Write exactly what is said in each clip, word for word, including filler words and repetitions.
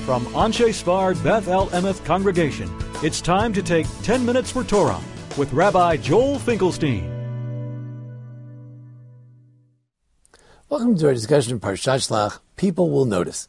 From Anshe Sfard Beth El Emeth Congregation, it's time to take ten minutes for Torah with Rabbi Joel Finkelstein. Welcome to our discussion of Parshat Shlach. People will notice.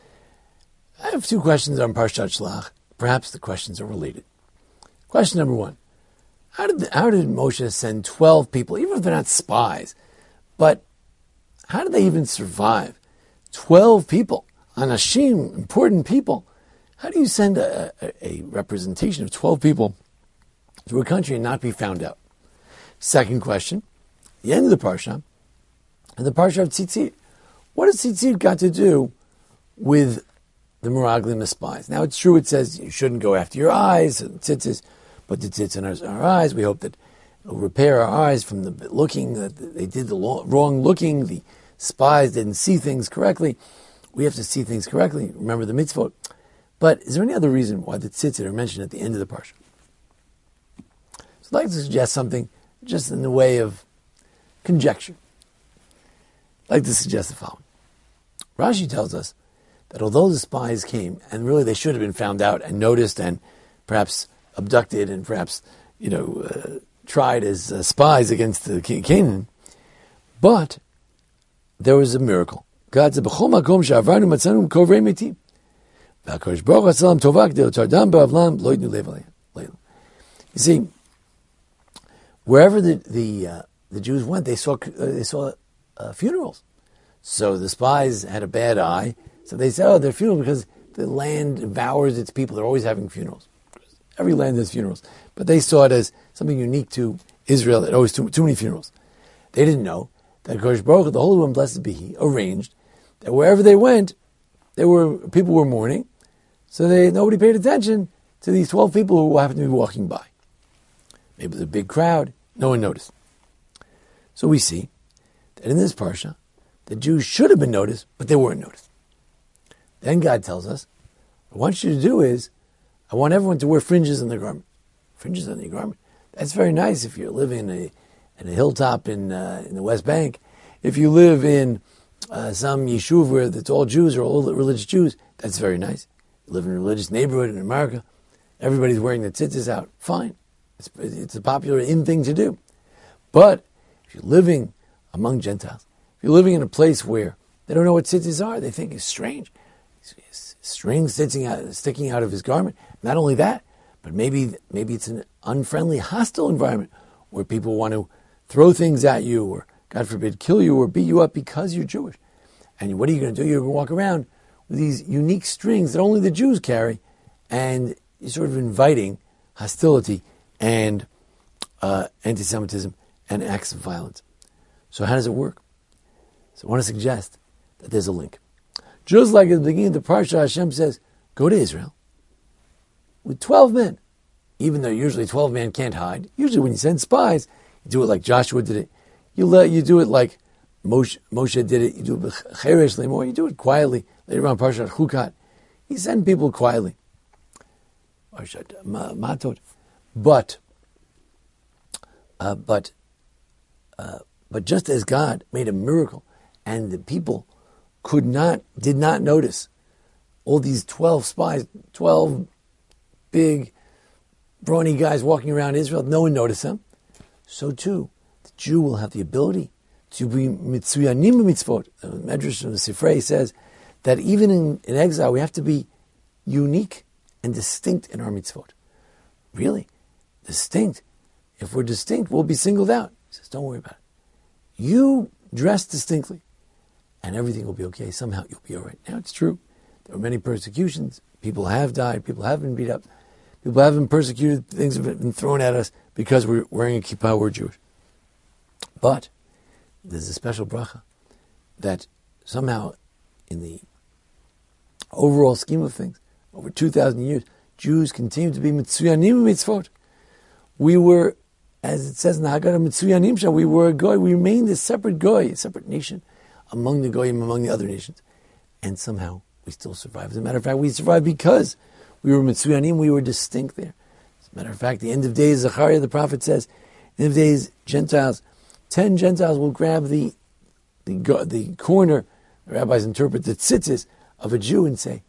I have two questions on Parshat Shlach. Perhaps the questions are related. Question number one. How did, how did Moshe send twelve people, even if they're not spies, but how did they even survive? twelve people, Anashim, important people. How do you send a, a, a representation of twelve people to a country and not be found out? Second question, the end of the Parsha, and the Parsha of Tzitzit. What has Tzitzit got to do with the Meraglim, the spies? Now it's true, it says you shouldn't go after your eyes, and tzitzis, but the tzitz in our, our eyes, we hope that it'll repair our eyes from the looking, that they did the wrong looking, the spies didn't see things correctly. We have to see things correctly. Remember the mitzvot. But is there any other reason why the tzitzit are mentioned at the end of the parsha? So I'd like to suggest something just in the way of conjecture. I'd like to suggest the following. Rashi tells us that although the spies came, and really they should have been found out and noticed and perhaps abducted and perhaps, you know, uh, tried as uh, spies against the king of Canaan, but there was a miracle. God said, "B'chol makom she'avarnu matzanu kovrei metim." V'Hakadosh Baruch Hu atzalam tova k'dei l'tardam ba'avlam lo yitnu lev aleim. You see, wherever the the, uh, the Jews went, they saw uh, they saw uh, funerals. So the spies had a bad eye. So they said, "Oh, they're funerals because the land devours its people. They're always having funerals. Every land has funerals." But they saw it as something unique to Israel. That always too, too many funerals. They didn't know that Hakadosh Baruch Hu, the Holy One, blessed be He, arranged that wherever they went, there were people were mourning, so they nobody paid attention to these twelve people who happened to be walking by. Maybe it was a big crowd, no one noticed. So we see that in this parsha, the Jews should have been noticed, but they weren't noticed. Then God tells us, what I want you to do is, I want everyone to wear fringes on their garment. Fringes on their garment. That's very nice if you're living in a, in a hilltop in uh, in the West Bank. If you live in uh, some yeshuv where it's all Jews or all religious Jews, that's very nice. You live in a religious neighborhood in America, everybody's wearing the tzitzis out. Fine. It's, it's a popular in thing to do. But if you're living among Gentiles, if you're living in a place where they don't know what tzitzis are, they think it's strange. Strings sticking out, sticking out of his garment. Not only that, but maybe maybe it's an unfriendly, hostile environment where people want to throw things at you or, God forbid, kill you or beat you up because you're Jewish. And what are you going to do? You're going to walk around with these unique strings that only the Jews carry, and you're sort of inviting hostility and uh, anti-Semitism and acts of violence. So how does it work? So I want to suggest that there's a link. Just like at the beginning of the Parsha, Hashem says, go to Israel with twelve men. Even though usually twelve men can't hide. Usually when you send spies, you do it like Joshua did it. You let you do it like Moshe, Moshe did it. You do it with Cheresh Lemor. You do it quietly. Later on, Parshat Chukat. You send people quietly. Parshat Matot. But, uh, but, uh, but just as God made a miracle and the people could not, did not notice all these twelve spies, twelve big, brawny guys walking around Israel, no one noticed them. So too, the Jew will have the ability to be mitzuyanim b'mitzvot. The Medrash of the Sifrei says that even in, in exile, we have to be unique and distinct in our mitzvot. Really? Distinct? If we're distinct, we'll be singled out. He says, don't worry about it. You dress distinctly, and everything will be okay. Somehow you'll be all right. Now, it's true. There were many persecutions. People have died. People have been beat up. People have been persecuted. Things have been thrown at us because we're wearing a kippah, we're Jewish. But there's a special bracha that somehow in the overall scheme of things, over two thousand years, Jews continue to be mitzuyanim mitzvot. We were, as it says in the Haggadah, mitzuyanim shah, we were a goy, we remained a separate goy, a separate nation among the goyim, among the other nations. And somehow we still survive. As a matter of fact, we survived because we were mitzuyanim, we were distinct there. As a matter of fact, the end of days, Zechariah the prophet says, end of days, Gentiles, ten Gentiles will grab the the, the corner, the rabbis interpret the tzitzis of a Jew and say,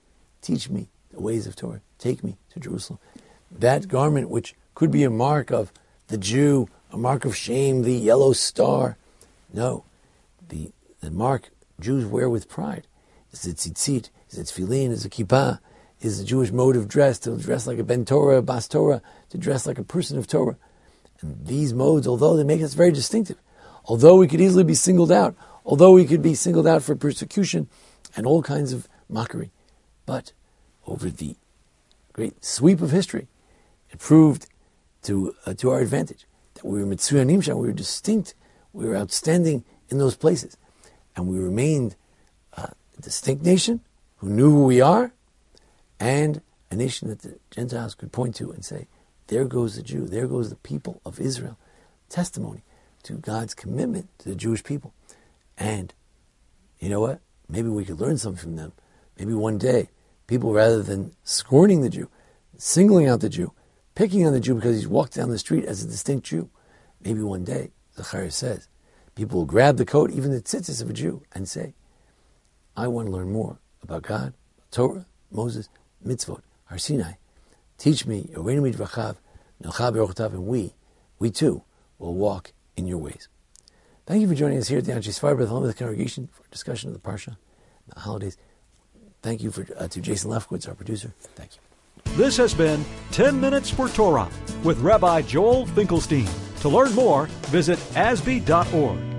teach me the ways of Torah. Take me to Jerusalem. That garment, which could be a mark of the Jew, a mark of shame, the yellow star. No, the, the mark Jews wear with pride is it tzitzit, is it tefillin, is it kippah, is the Jewish mode of dress, to dress like a ben Torah, a bas Torah, to dress like a person of Torah. And these modes, although they make us very distinctive, although we could easily be singled out, although we could be singled out for persecution and all kinds of mockery, but over the great sweep of history, it proved to uh, to our advantage that we were mitzuyanim sham, we were distinct, we were outstanding in those places, and we remained uh, a distinct nation who knew who we are, and a nation that the Gentiles could point to and say, there goes the Jew, there goes the people of Israel, testimony to God's commitment to the Jewish people. And you know what? Maybe we could learn something from them. Maybe one day, people, rather than scorning the Jew, singling out the Jew, picking on the Jew because he's walked down the street as a distinct Jew, maybe one day, Zechariah says, people will grab the coat, even the tzitzis of a Jew, and say, I want to learn more about God, Torah, Moses, mitzvot, Har Sinai. Teach me, and we, we too, will walk in your ways. Thank you for joining us here at the Anshe Sfar Beth Halemoth congregation for a discussion of the Parsha, the holidays. Thank you for, uh, to Jason Lefkowitz, our producer. Thank you. This has been ten minutes for Torah with Rabbi Joel Finkelstein. To learn more, visit A S B E dot org.